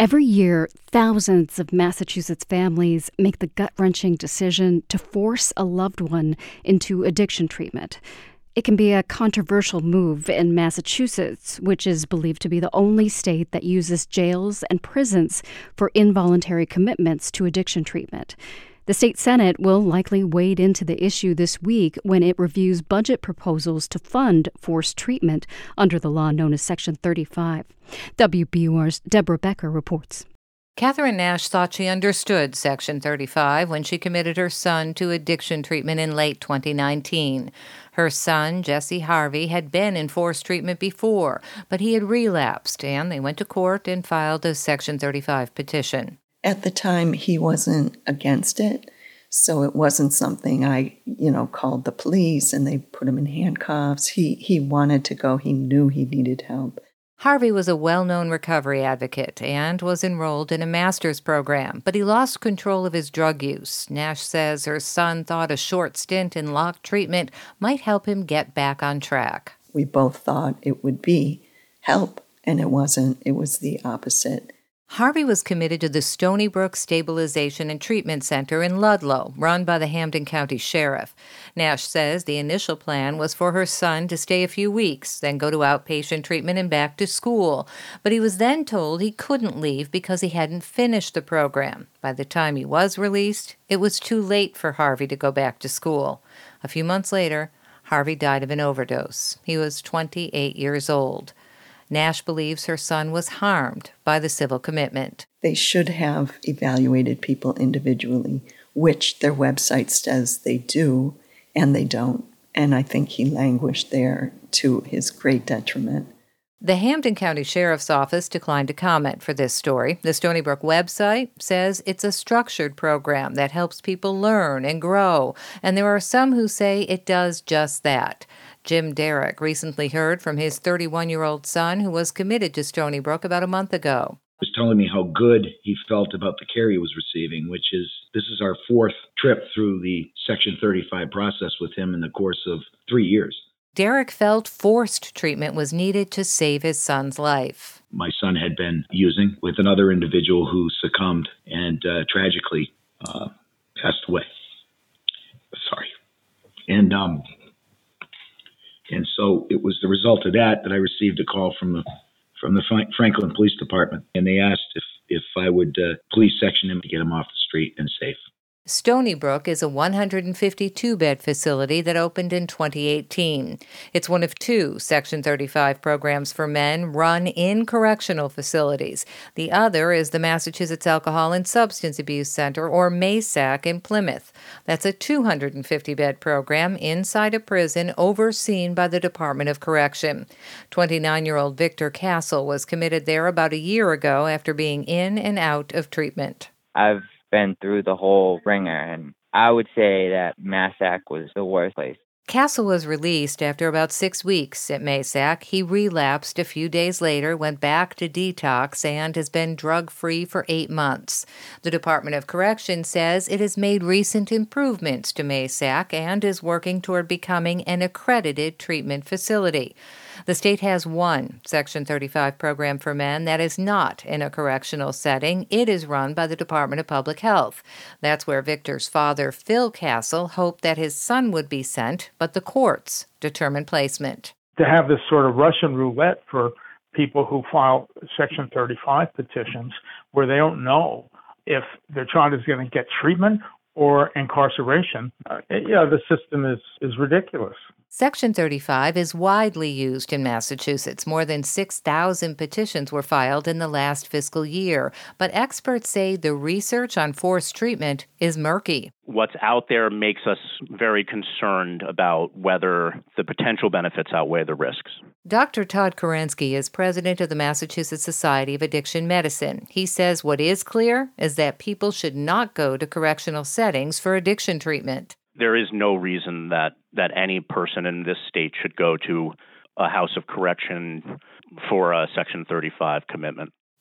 Every year, thousands of Massachusetts families make the gut-wrenching decision to force a loved one into addiction treatment. It can be a controversial move in Massachusetts, which is believed to be the only state that uses jails and prisons for involuntary commitments to addiction treatment. The state Senate will likely wade into the issue this week when it reviews budget proposals to fund forced treatment under the law known as Section 35. WBUR's Deborah Becker reports. Catherine Nash thought she understood Section 35 when she committed her son to addiction treatment in late 2019. Her son, Jesse Harvey, had been in forced treatment before, but he had relapsed, and they went to court and filed a Section 35 petition. At the time, he wasn't against it, so it wasn't something I, called the police and they put him in handcuffs. He wanted to go. He knew he needed help. Harvey was a well-known recovery advocate and was enrolled in a master's program, but he lost control of his drug use. Nash says her son thought a short stint in locked treatment might help him get back on track. We both thought it would be help, and it wasn't. It was the opposite. Harvey was committed to the Stony Brook Stabilization and Treatment Center in Ludlow, run by the Hampden County Sheriff. Nash says the initial plan was for her son to stay a few weeks, then go to outpatient treatment and back to school. But he was then told he couldn't leave because he hadn't finished the program. By the time he was released, it was too late for Harvey to go back to school. A few months later, Harvey died of an overdose. He was 28 years old. Nash believes her son was harmed by the civil commitment. They should have evaluated people individually, which their website says they do, and they don't. And I think he languished there to his great detriment. The Hampden County Sheriff's Office declined to comment for this story. The Stony Brook website says it's a structured program that helps people learn and grow, and there are some who say it does just that. Jim Derrick recently heard from his 31-year-old son who was committed to Stony Brook about a month ago. He was telling me how good he felt about the care he was receiving, this is our fourth trip through the Section 35 process with him in the course of 3 years. Derrick felt forced treatment was needed to save his son's life. My son had been using with another individual who succumbed and tragically passed away. Sorry. And so it was the result of that I received a call from the Franklin Police Department, and they asked if I would police section him to get him off the street and safe. Stony Brook is a 152-bed facility that opened in 2018. It's one of two Section 35 programs for men run in correctional facilities. The other is the Massachusetts Alcohol and Substance Abuse Center, or MASAC, in Plymouth. That's a 250-bed program inside a prison overseen by the Department of Correction. 29-year-old Victor Castle was committed there about a year ago after being in and out of treatment. I've been through the whole ringer, and I would say that MASAC was the worst place. Castle was released after about 6 weeks at MASAC. He relapsed a few days later, went back to detox, and has been drug-free for 8 months. The Department of Correction says it has made recent improvements to MASAC and is working toward becoming an accredited treatment facility. The state has one Section 35 program for men that is not in a correctional setting. It is run by the Department of Public Health. That's where Victor's father, Phil Castle, hoped that his son would be sent, but the courts determine placement. To have this sort of Russian roulette for people who file Section 35 petitions where they don't know if their child is going to get treatment or incarceration, the system is ridiculous. Section 35 is widely used in Massachusetts. More than 6,000 petitions were filed in the last fiscal year, but experts say the research on forced treatment is murky. What's out there makes us very concerned about whether the potential benefits outweigh the risks. Dr. Todd Kerensky is president of the Massachusetts Society of Addiction Medicine. He says what is clear is that people should not go to correctional settings for addiction treatment. There is no reason that any person in this state should go to a house of correction for a Section 35 commitment.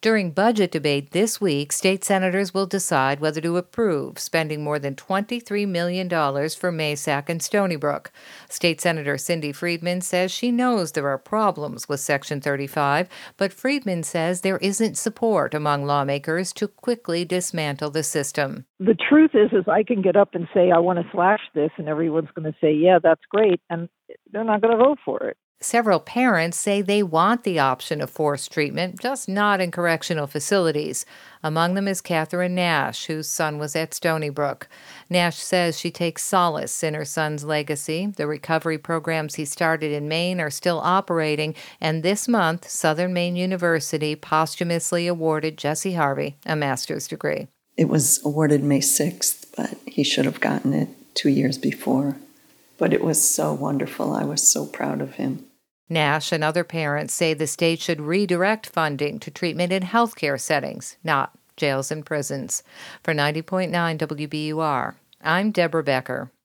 During budget debate this week, state senators will decide whether to approve spending more than $23 million for Masac and Stony Brook. State Senator Cindy Friedman says she knows there are problems with Section 35, but Friedman says there isn't support among lawmakers to quickly dismantle the system. The truth is I can get up and say I want to slash this, and everyone's going to say, yeah, that's great, and they're not going to vote for it. Several parents say they want the option of forced treatment, just not in correctional facilities. Among them is Catherine Nash, whose son was at Stony Brook. Nash says she takes solace in her son's legacy. The recovery programs he started in Maine are still operating, and this month, Southern Maine University posthumously awarded Jesse Harvey a master's degree. It was awarded May 6th, but he should have gotten it 2 years before. But it was so wonderful. I was so proud of him. Nash and other parents say the state should redirect funding to treatment in healthcare settings, not jails and prisons. For 90.9 WBUR, I'm Deborah Becker.